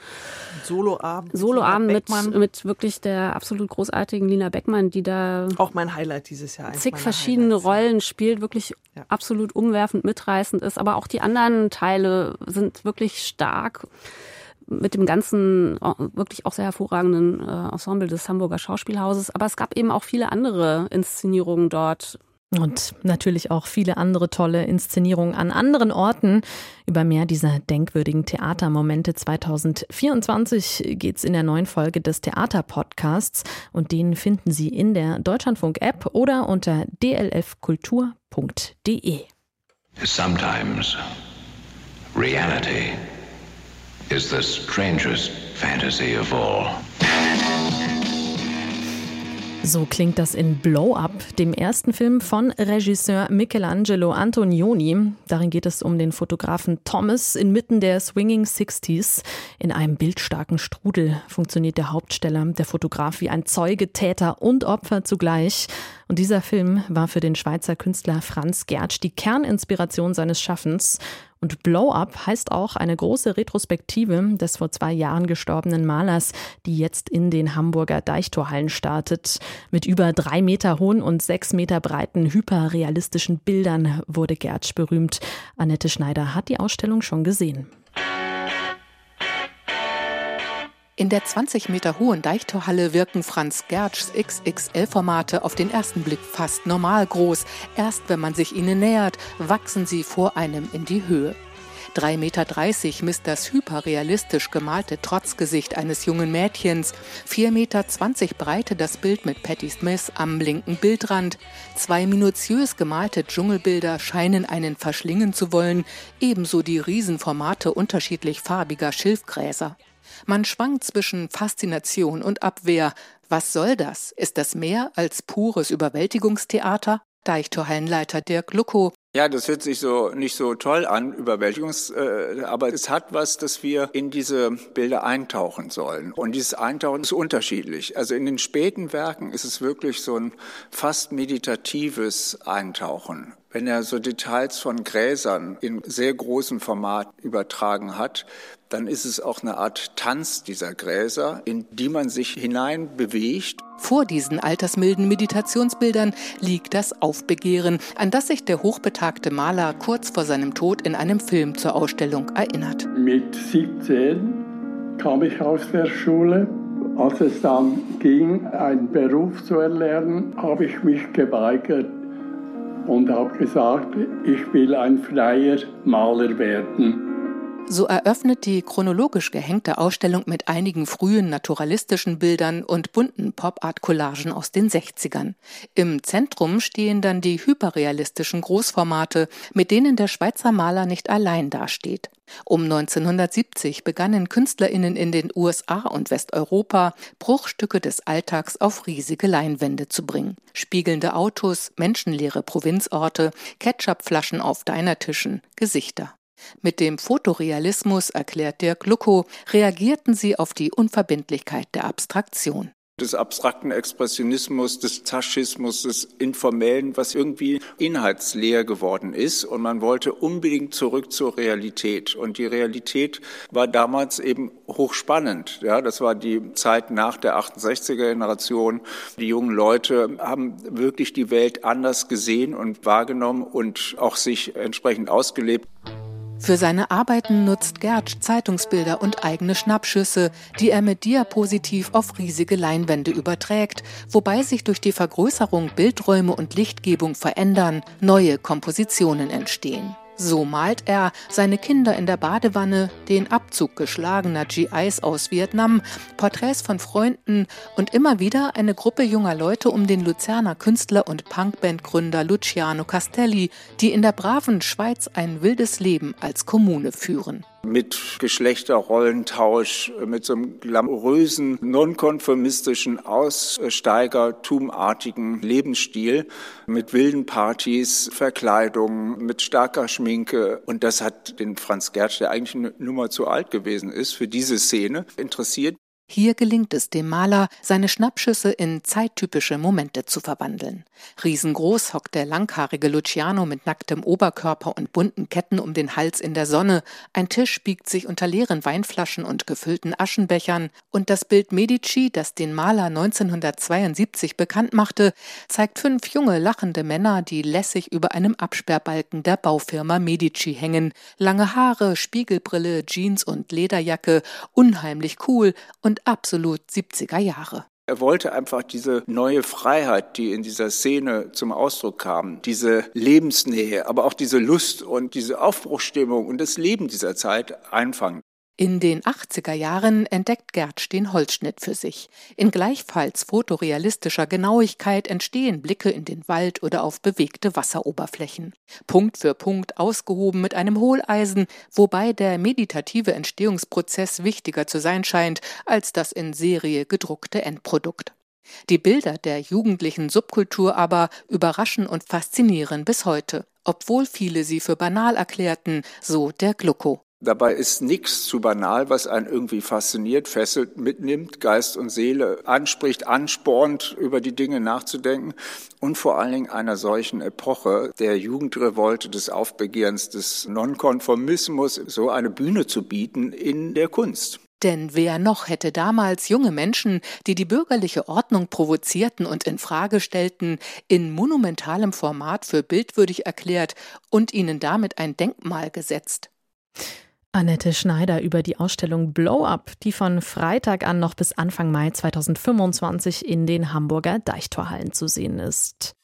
Soloabend mit wirklich der absolut großartigen Lina Beckmann, die da auch mein Highlight dieses Jahr. Zig verschiedene Rollen spielt, wirklich absolut umwerfend, mitreißend ist. Aber auch die anderen Teile sind wirklich stark. Mit dem ganzen, wirklich auch sehr hervorragenden Ensemble des Hamburger Schauspielhauses. Aber es gab eben auch viele andere Inszenierungen dort. Und natürlich auch viele andere tolle Inszenierungen an anderen Orten. Über mehr dieser denkwürdigen Theatermomente 2024 geht's in der neuen Folge des Theaterpodcasts. Und den finden Sie in der Deutschlandfunk-App oder unter dlfkultur.de. Sometimes reality is the strangest fantasy of all. So klingt das in Blow Up, dem ersten Film von Regisseur Michelangelo Antonioni. Darin geht es um den Fotografen Thomas inmitten der Swinging 60s. In einem bildstarken Strudel funktioniert der Hauptsteller, der Fotograf, wie ein Zeuge, Täter und Opfer zugleich. Und dieser Film war für den Schweizer Künstler Franz Gertsch die Kerninspiration seines Schaffens. Und Blow Up heißt auch eine große Retrospektive des vor 2 Jahren gestorbenen Malers, die jetzt in den Hamburger Deichtorhallen startet. Mit über 3 Meter hohen und 6 Meter breiten hyperrealistischen Bildern wurde Gertsch berühmt. Annette Schneider hat die Ausstellung schon gesehen. In der 20 Meter hohen Deichtorhalle wirken Franz Gertschs XXL-Formate auf den ersten Blick fast normal groß. Erst wenn man sich ihnen nähert, wachsen sie vor einem in die Höhe. 3,30 Meter misst das hyperrealistisch gemalte Trotzgesicht eines jungen Mädchens, 4,20 Meter Breite das Bild mit Patti Smith am linken Bildrand. 2 minutiös gemalte Dschungelbilder scheinen einen verschlingen zu wollen, ebenso die Riesenformate unterschiedlich farbiger Schilfgräser. Man schwankt zwischen Faszination und Abwehr. Was soll das? Ist das mehr als pures Überwältigungstheater? Deichtorhallenleiter Dirk Luckow. Ja, das hört sich so nicht so toll an, aber es hat was, dass wir in diese Bilder eintauchen sollen. Und dieses Eintauchen ist unterschiedlich. Also in den späten Werken ist es wirklich so ein fast meditatives Eintauchen. Wenn er so Details von Gräsern in sehr großem Format übertragen hat, dann ist es auch eine Art Tanz dieser Gräser, in die man sich hinein bewegt. Vor diesen altersmilden Meditationsbildern liegt das Aufbegehren, an das sich der hochbetagte Maler kurz vor seinem Tod in einem Film zur Ausstellung erinnert. Mit 17 kam ich aus der Schule. Als es dann ging, einen Beruf zu erlernen, habe ich mich geweigert und habe gesagt, ich will ein freier Maler werden. So eröffnet die chronologisch gehängte Ausstellung mit einigen frühen naturalistischen Bildern und bunten Pop-Art-Collagen aus den 60ern. Im Zentrum stehen dann die hyperrealistischen Großformate, mit denen der Schweizer Maler nicht allein dasteht. Um 1970 begannen KünstlerInnen in den USA und Westeuropa, Bruchstücke des Alltags auf riesige Leinwände zu bringen. Spiegelnde Autos, menschenleere Provinzorte, Ketchupflaschen auf Dinertischen, Gesichter. Mit dem Fotorealismus, erklärt Dirk Luckow, reagierten sie auf die Unverbindlichkeit der Abstraktion. Des abstrakten Expressionismus, des Taschismus, des Informellen, was irgendwie inhaltsleer geworden ist. Und man wollte unbedingt zurück zur Realität. Und die Realität war damals eben hochspannend. Ja, das war die Zeit nach der 68er-Generation. Die jungen Leute haben wirklich die Welt anders gesehen und wahrgenommen und auch sich entsprechend ausgelebt. Für seine Arbeiten nutzt Gertsch Zeitungsbilder und eigene Schnappschüsse, die er mit Diapositiv auf riesige Leinwände überträgt, wobei sich durch die Vergrößerung Bildräume und Lichtgebung verändern, neue Kompositionen entstehen. So malt er seine Kinder in der Badewanne, den Abzug geschlagener GIs aus Vietnam, Porträts von Freunden und immer wieder eine Gruppe junger Leute um den Luzerner Künstler und Punkbandgründer Luciano Castelli, die in der braven Schweiz ein wildes Leben als Kommune führen. Mit Geschlechterrollentausch, mit so einem glamourösen, nonkonformistischen, aussteigertumartigen Lebensstil, mit wilden Partys, Verkleidung, mit starker Schminke. Und das hat den Franz Gertsch, der eigentlich eine Nummer zu alt gewesen ist, für diese Szene interessiert. Hier gelingt es dem Maler, seine Schnappschüsse in zeittypische Momente zu verwandeln. Riesengroß hockt der langhaarige Luciano mit nacktem Oberkörper und bunten Ketten um den Hals in der Sonne. Ein Tisch biegt sich unter leeren Weinflaschen und gefüllten Aschenbechern. Und das Bild Medici, das den Maler 1972 bekannt machte, zeigt 5 junge, lachende Männer, die lässig über einem Absperrbalken der Baufirma Medici hängen. Lange Haare, Spiegelbrille, Jeans und Lederjacke, unheimlich cool und absolut 70er Jahre. Er wollte einfach diese neue Freiheit, die in dieser Szene zum Ausdruck kam, diese Lebensnähe, aber auch diese Lust und diese Aufbruchsstimmung und das Leben dieser Zeit einfangen. In den 80er Jahren entdeckt Gertsch den Holzschnitt für sich. In gleichfalls fotorealistischer Genauigkeit entstehen Blicke in den Wald oder auf bewegte Wasseroberflächen. Punkt für Punkt ausgehoben mit einem Hohleisen, wobei der meditative Entstehungsprozess wichtiger zu sein scheint als das in Serie gedruckte Endprodukt. Die Bilder der jugendlichen Subkultur aber überraschen und faszinieren bis heute, obwohl viele sie für banal erklärten, so Dirk Luckow. Dabei ist nichts zu banal, was einen irgendwie fasziniert, fesselt, mitnimmt, Geist und Seele anspricht, anspornt, über die Dinge nachzudenken und vor allen Dingen einer solchen Epoche der Jugendrevolte, des Aufbegehrens, des Nonkonformismus, so eine Bühne zu bieten in der Kunst. Denn wer noch hätte damals junge Menschen, die die bürgerliche Ordnung provozierten und in Frage stellten, in monumentalem Format für bildwürdig erklärt und ihnen damit ein Denkmal gesetzt? Annette Schneider über die Ausstellung Blow Up, die von Freitag an noch bis Anfang Mai 2025 in den Hamburger Deichtorhallen zu sehen ist.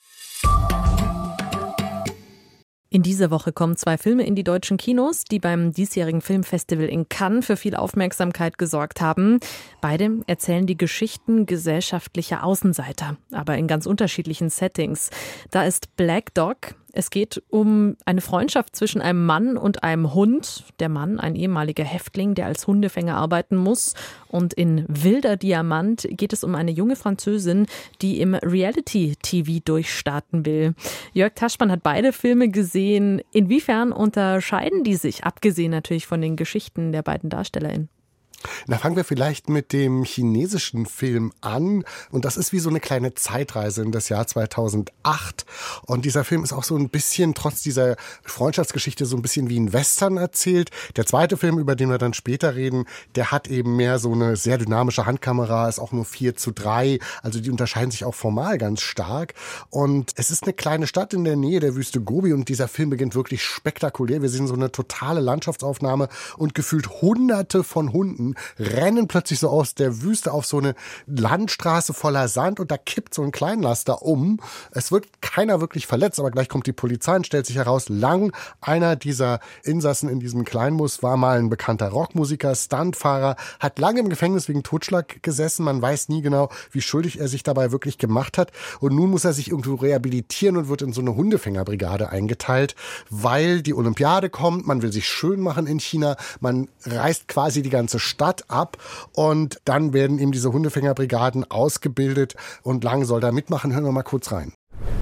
In dieser Woche kommen 2 Filme in die deutschen Kinos, die beim diesjährigen Filmfestival in Cannes für viel Aufmerksamkeit gesorgt haben. Beide erzählen die Geschichten gesellschaftlicher Außenseiter, aber in ganz unterschiedlichen Settings. Da ist Black Dog. Es geht um eine Freundschaft zwischen einem Mann und einem Hund. Der Mann, ein ehemaliger Häftling, der als Hundefänger arbeiten muss. Und in Wilder Diamant geht es um eine junge Französin, die im Reality-TV durchstarten will. Jörg Taschmann hat beide Filme gesehen. Inwiefern unterscheiden die sich, abgesehen natürlich von den Geschichten der beiden DarstellerInnen? Na, fangen wir vielleicht mit dem chinesischen Film an. Und das ist wie so eine kleine Zeitreise in das Jahr 2008. Und dieser Film ist auch so ein bisschen, trotz dieser Freundschaftsgeschichte, so ein bisschen wie ein Western erzählt. Der zweite Film, über den wir dann später reden, der hat eben mehr so eine sehr dynamische Handkamera, ist auch nur 4:3. Also die unterscheiden sich auch formal ganz stark. Und es ist eine kleine Stadt in der Nähe der Wüste Gobi. Und dieser Film beginnt wirklich spektakulär. Wir sehen so eine totale Landschaftsaufnahme und gefühlt Hunderte von Hunden rennen plötzlich so aus der Wüste auf so eine Landstraße voller Sand und da kippt so ein Kleinlaster um. Es wird keiner wirklich verletzt, aber gleich kommt die Polizei und stellt sich heraus, Lang, einer dieser Insassen in diesem Kleinbus, war mal ein bekannter Rockmusiker, Stuntfahrer, hat lange im Gefängnis wegen Totschlag gesessen. Man weiß nie genau, wie schuldig er sich dabei wirklich gemacht hat. Und nun muss er sich irgendwo rehabilitieren und wird in so eine Hundefängerbrigade eingeteilt, weil die Olympiade kommt. Man will sich schön machen in China. Man reißt quasi die ganze Stadt ab und dann werden eben diese Hundefängerbrigaden ausgebildet und Lang soll da mitmachen. Hören wir mal kurz rein.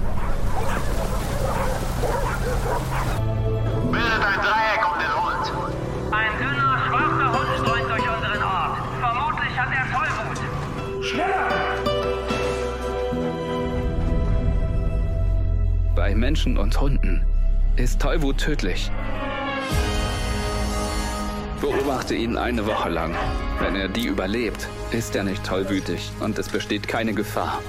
Bildet ein Dreieck um den Hund. Ein dünner, schwarzer Hund streunt durch unseren Ort. Vermutlich hat er Tollwut. Schneller! Bei Menschen und Hunden ist Tollwut tödlich. Beobachte ihn eine Woche lang. Wenn er die überlebt, ist er nicht tollwütig und es besteht keine Gefahr.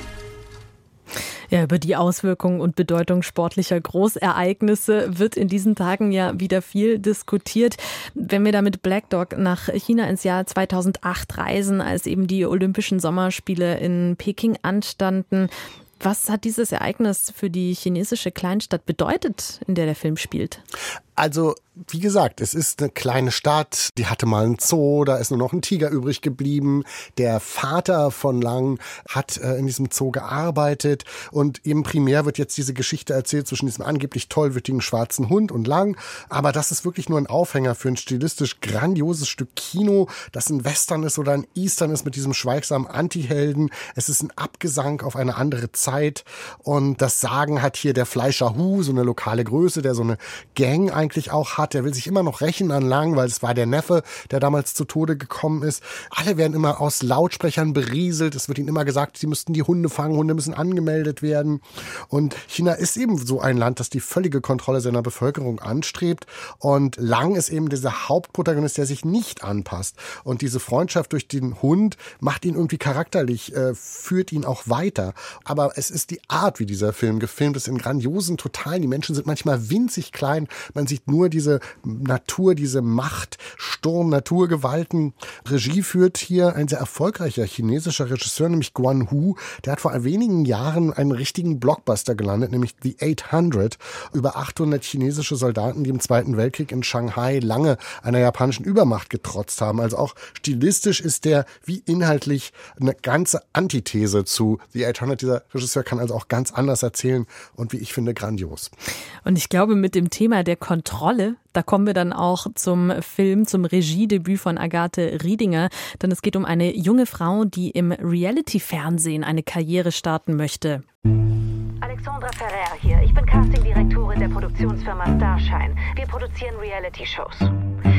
Ja, über die Auswirkungen und Bedeutung sportlicher Großereignisse wird in diesen Tagen ja wieder viel diskutiert. Wenn wir da mit Black Dog nach China ins Jahr 2008 reisen, als eben die Olympischen Sommerspiele in Peking anstanden, was hat dieses Ereignis für die chinesische Kleinstadt bedeutet, in der der Film spielt? Also, wie gesagt, es ist eine kleine Stadt, die hatte mal einen Zoo, da ist nur noch ein Tiger übrig geblieben. Der Vater von Lang hat in diesem Zoo gearbeitet und eben primär wird jetzt diese Geschichte erzählt zwischen diesem angeblich tollwütigen schwarzen Hund und Lang. Aber das ist wirklich nur ein Aufhänger für ein stilistisch grandioses Stück Kino, das ein Western ist oder ein Eastern ist mit diesem schweigsamen Antihelden. Es ist ein Abgesang auf eine andere Zeit und das Sagen hat hier der Fleischer Hu, so eine lokale Größe, der so eine Gang eigentlich auch hat. Er will sich immer noch rächen an Lang, weil es war der Neffe, der damals zu Tode gekommen ist. Alle werden immer aus Lautsprechern berieselt. Es wird ihnen immer gesagt, sie müssten die Hunde fangen, Hunde müssen angemeldet werden. Und China ist eben so ein Land, das die völlige Kontrolle seiner Bevölkerung anstrebt. Und Lang ist eben dieser Hauptprotagonist, der sich nicht anpasst. Und diese Freundschaft durch den Hund macht ihn irgendwie charakterlich, führt ihn auch weiter. Aber es ist die Art, wie dieser Film gefilmt ist, in grandiosen Totalen. Die Menschen sind manchmal winzig klein. Man sieht nur diese Natur, diese Macht, Sturm, Naturgewalten. Regie führt hier ein sehr erfolgreicher chinesischer Regisseur, nämlich Guan Hu. Der hat vor wenigen Jahren einen richtigen Blockbuster gelandet, nämlich The 800. Über 800 chinesische Soldaten, die im Zweiten Weltkrieg in Shanghai lange einer japanischen Übermacht getrotzt haben. Also auch stilistisch ist der wie inhaltlich eine ganze Antithese zu The 800. Dieser Regisseur kann also auch ganz anders erzählen und wie ich finde, grandios. Und ich glaube, mit dem Thema der Kontrolle, da kommen wir dann auch zum Film, zum Regiedebüt von Agathe Riedinger. Denn es geht um eine junge Frau, die im Reality-Fernsehen eine Karriere starten möchte. Alexandra Ferrer hier. Ich bin Castingdirektorin der Produktionsfirma Starshine. Wir produzieren Reality-Shows.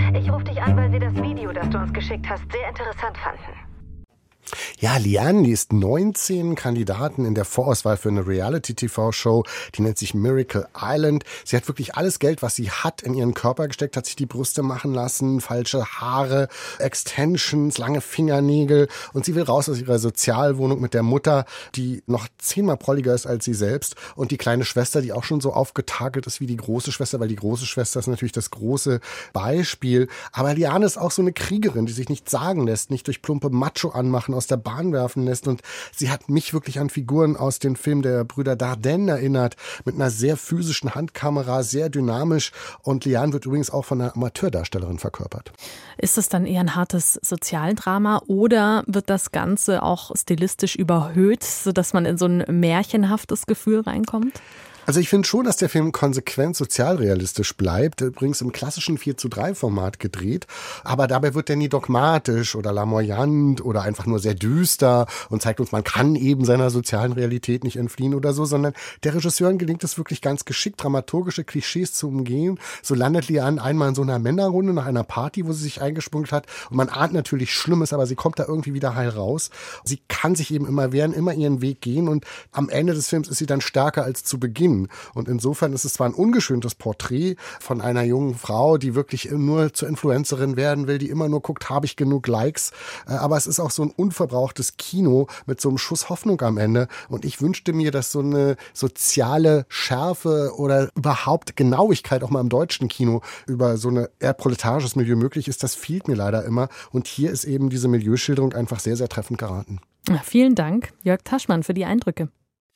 Ich rufe dich an, weil sie das Video, das du uns geschickt hast, sehr interessant fanden. Ja, Liane, die ist 19 Kandidaten in der Vorauswahl für eine Reality-TV-Show, die nennt sich Miracle Island. Sie hat wirklich alles Geld, was sie hat, in ihren Körper gesteckt, hat sich die Brüste machen lassen, falsche Haare, Extensions, lange Fingernägel und sie will raus aus ihrer Sozialwohnung mit der Mutter, die noch 10-mal prolliger ist als sie selbst und die kleine Schwester, die auch schon so aufgetakelt ist wie die große Schwester, weil die große Schwester ist natürlich das große Beispiel. Aber Liane ist auch so eine Kriegerin, die sich nichts sagen lässt, nicht durch plumpe Macho anmachen, aus der Bahn werfen lässt und sie hat mich wirklich an Figuren aus dem Film der Brüder Dardenne erinnert, mit einer sehr physischen Handkamera, sehr dynamisch und Liane wird übrigens auch von einer Amateurdarstellerin verkörpert. Ist es dann eher ein hartes Sozialdrama oder wird das Ganze auch stilistisch überhöht, sodass man in so ein märchenhaftes Gefühl reinkommt? Also ich finde schon, dass der Film konsequent sozialrealistisch bleibt, übrigens im klassischen 4:3-Format gedreht, aber dabei wird er nie dogmatisch oder lamoyant oder einfach nur sehr düster und zeigt uns, man kann eben seiner sozialen Realität nicht entfliehen oder so, sondern der Regisseurin gelingt es wirklich ganz geschickt, dramaturgische Klischees zu umgehen. So landet Liane einmal in so einer Männerrunde nach einer Party, wo sie sich eingeschmuggelt hat und man ahnt natürlich Schlimmes, aber sie kommt da irgendwie wieder heil raus. Sie kann sich eben immer wehren, immer ihren Weg gehen und am Ende des Films ist sie dann stärker als zu Beginn. Und insofern ist es zwar ein ungeschöntes Porträt von einer jungen Frau, die wirklich nur zur Influencerin werden will, die immer nur guckt, habe ich genug Likes, aber es ist auch so ein unverbrauchtes Kino mit so einem Schuss Hoffnung am Ende und ich wünschte mir, dass so eine soziale Schärfe oder überhaupt Genauigkeit auch mal im deutschen Kino über so ein eher proletarisches Milieu möglich ist, das fehlt mir leider immer und hier ist eben diese Milieuschilderung einfach sehr, sehr treffend geraten. Ja, vielen Dank, Jörg Taschmann, für die Eindrücke.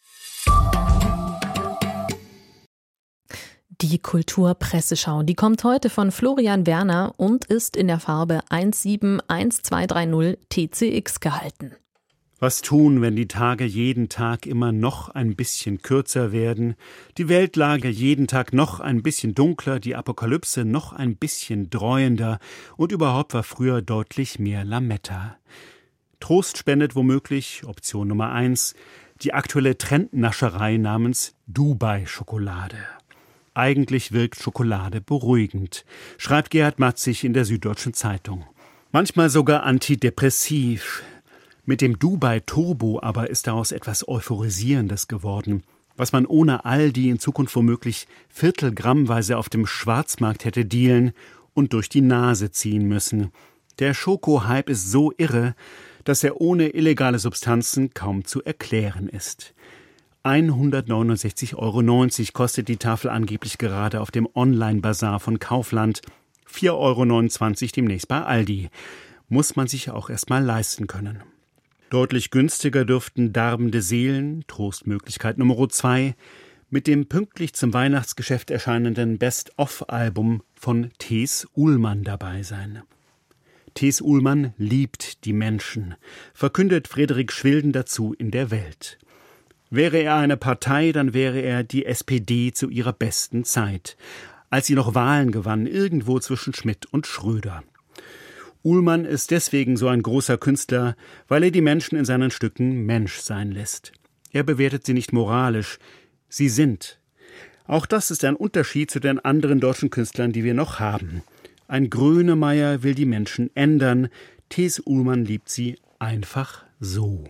Die Kulturpresseschau, die kommt heute von Florian Werner und ist in der Farbe 171230 TCX gehalten. Was tun, wenn die Tage jeden Tag immer noch ein bisschen kürzer werden, die Weltlage jeden Tag noch ein bisschen dunkler, die Apokalypse noch ein bisschen dreuender und überhaupt war früher deutlich mehr Lametta. Trost spendet womöglich, Option Nummer 1, die aktuelle Trendnascherei namens Dubai-Schokolade. Eigentlich wirkt Schokolade beruhigend, schreibt Gerhard Matzig in der Süddeutschen Zeitung. Manchmal sogar antidepressiv. Mit dem Dubai Turbo aber ist daraus etwas Euphorisierendes geworden, was man ohne Aldi in Zukunft womöglich viertelgrammweise auf dem Schwarzmarkt hätte dealen und durch die Nase ziehen müssen. Der Schoko-Hype ist so irre, dass er ohne illegale Substanzen kaum zu erklären ist. 169,90 € kostet die Tafel angeblich gerade auf dem Online-Bazar von Kaufland, 4,29 € demnächst bei Aldi. Muss man sich auch erst mal leisten können. Deutlich günstiger dürften Darbende Seelen, Trostmöglichkeit Nummer 2, mit dem pünktlich zum Weihnachtsgeschäft erscheinenden Best-of-Album von Thees Uhlmann dabei sein. Thees Uhlmann liebt die Menschen, verkündet Friedrich Schwilden dazu in der Welt. Wäre er eine Partei, dann wäre er die SPD zu ihrer besten Zeit, als sie noch Wahlen gewann, irgendwo zwischen Schmidt und Schröder. Uhlmann ist deswegen so ein großer Künstler, weil er die Menschen in seinen Stücken Mensch sein lässt. Er bewertet sie nicht moralisch, sie sind. Auch das ist ein Unterschied zu den anderen deutschen Künstlern, die wir noch haben. Ein Grönemeyer will die Menschen ändern, Thees Uhlmann liebt sie einfach so.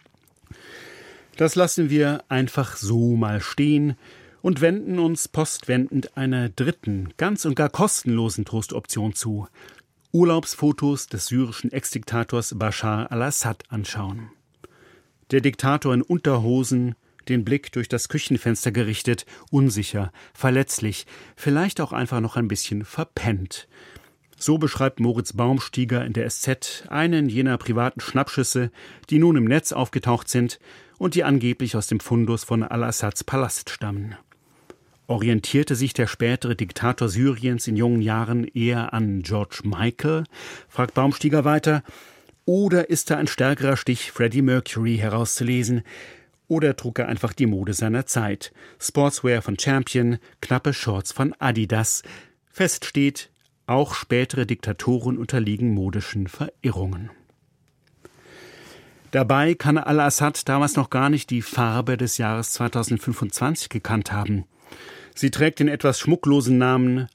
Das lassen wir einfach so mal stehen und wenden uns postwendend einer dritten, ganz und gar kostenlosen Trostoption zu. Urlaubsfotos des syrischen Ex-Diktators Bashar al-Assad anschauen. Der Diktator in Unterhosen, den Blick durch das Küchenfenster gerichtet, unsicher, verletzlich, vielleicht auch einfach noch ein bisschen verpennt. So beschreibt Moritz Baumstieger in der SZ einen jener privaten Schnappschüsse, die nun im Netz aufgetaucht sind und die angeblich aus dem Fundus von al-Assads Palast stammen. Orientierte sich der spätere Diktator Syriens in jungen Jahren eher an George Michael, fragt Baumstieger weiter, oder ist da ein stärkerer Stich Freddie Mercury herauszulesen, oder trug er einfach die Mode seiner Zeit, Sportswear von Champion, knappe Shorts von Adidas. Fest steht, auch spätere Diktatoren unterliegen modischen Verirrungen. Dabei kann al-Assad damals noch gar nicht die Farbe des Jahres 2025 gekannt haben. Sie trägt den etwas schmucklosen Namen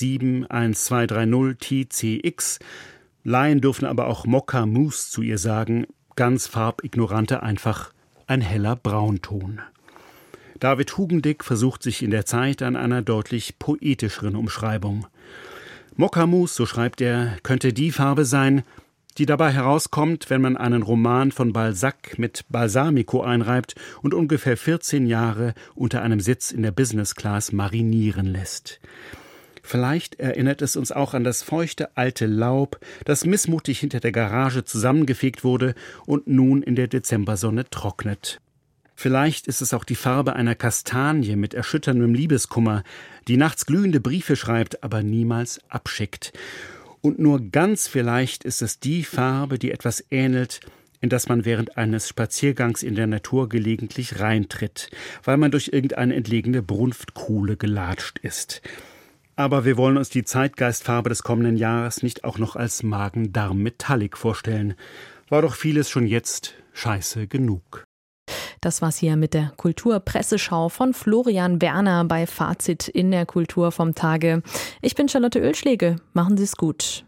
171230TCX. Laien dürfen aber auch Mokka Mousse zu ihr sagen, ganz farbignorante einfach ein heller Braunton. David Hugendick versucht sich in der Zeit an einer deutlich poetischeren Umschreibung. Mokka Mousse, so schreibt er, könnte die Farbe sein, die dabei herauskommt, wenn man einen Roman von Balzac mit Balsamico einreibt und ungefähr 14 Jahre unter einem Sitz in der Business Class marinieren lässt. Vielleicht erinnert es uns auch an das feuchte alte Laub, das missmutig hinter der Garage zusammengefegt wurde und nun in der Dezembersonne trocknet. Vielleicht ist es auch die Farbe einer Kastanie mit erschütterndem Liebeskummer, die nachts glühende Briefe schreibt, aber niemals abschickt. Und nur ganz vielleicht ist es die Farbe, die etwas ähnelt, in das man während eines Spaziergangs in der Natur gelegentlich reintritt, weil man durch irgendeine entlegene Brunftkuhle gelatscht ist. Aber wir wollen uns die Zeitgeistfarbe des kommenden Jahres nicht auch noch als Magen-Darm-Metallic vorstellen. War doch vieles schon jetzt scheiße genug. Das war's hier mit der Kulturpresseschau von Florian Werner bei Fazit in der Kultur vom Tage. Ich bin Charlotte Oehlschläge. Machen Sie's gut.